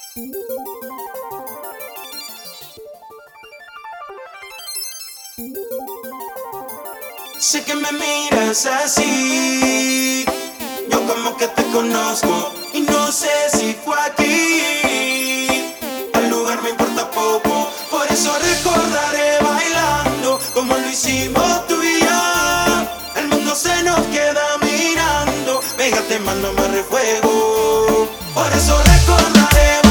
Sé que me miras así, yo como que te conozco y no sé si fue aquí. El lugar me importa poco, por eso recordaré bailando como lo hicimos tú y yo. El mundo se nos queda mirando, pégate más, no me refuego. Por eso recordaré